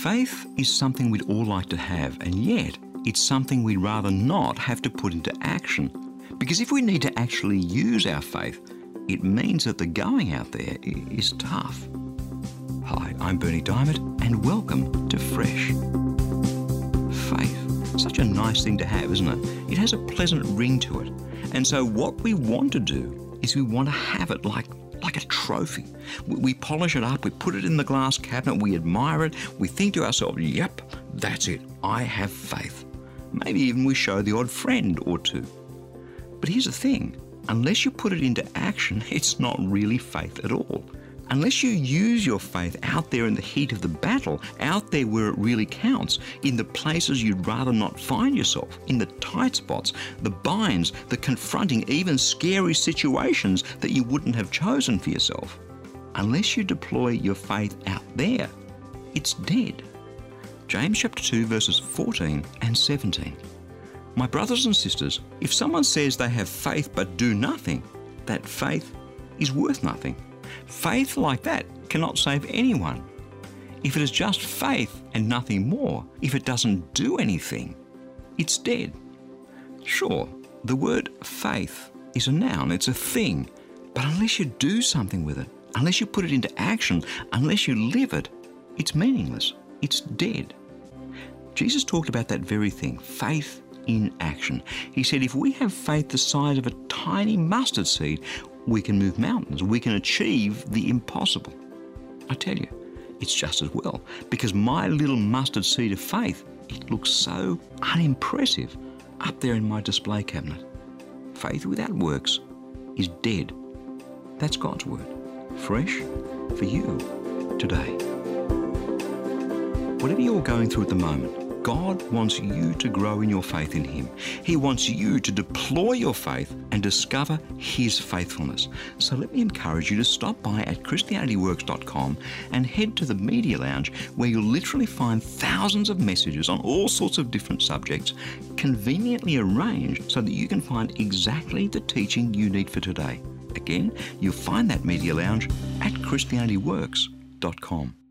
Faith is something we'd all like to have, and yet it's something we'd rather not have to put into action. Because if we need to actually use our faith, it means that the going out there is tough. Hi, I'm Bernie Diamond, and welcome to Fresh. Faith, such a nice thing to have, isn't it? It has a pleasant ring to it. And so what we want to do is we want to have it like a trophy. We polish it up, we put it in the glass cabinet, we admire it, we think to ourselves, yep, that's it, I have faith. Maybe even we show the odd friend or two. But here's the thing, unless you put it into action, it's not really faith at all. Unless you use your faith out there in the heat of the battle, out there where it really counts, in the places you'd rather not find yourself, in the tight spots, the binds, the confronting, even scary situations that you wouldn't have chosen for yourself. Unless you deploy your faith out there, it's dead. James chapter 2 verses 14 and 17. My brothers and sisters, if someone says they have faith but do nothing, that faith is worth nothing. Faith like that cannot save anyone. If it is just faith and nothing more, if it doesn't do anything, it's dead. Sure, the word faith is a noun, it's a thing, but unless you do something with it, unless you put it into action, unless you live it, it's meaningless, it's dead. Jesus talked about that very thing, faith in action. He said if we have faith the size of a tiny mustard seed, we can move mountains, we can achieve the impossible. I tell you, it's just as well, because my little mustard seed of faith, it looks so unimpressive up there in my display cabinet. Faith without works is dead. That's God's word, fresh for you today. Whatever you're going through at the moment, God wants you to grow in your faith in Him. He wants you to deploy your faith and discover His faithfulness. So let me encourage you to stop by at ChristianityWorks.com and head to the Media Lounge, where you'll literally find thousands of messages on all sorts of different subjects, conveniently arranged so that you can find exactly the teaching you need for today. Again, you'll find that Media Lounge at ChristianityWorks.com.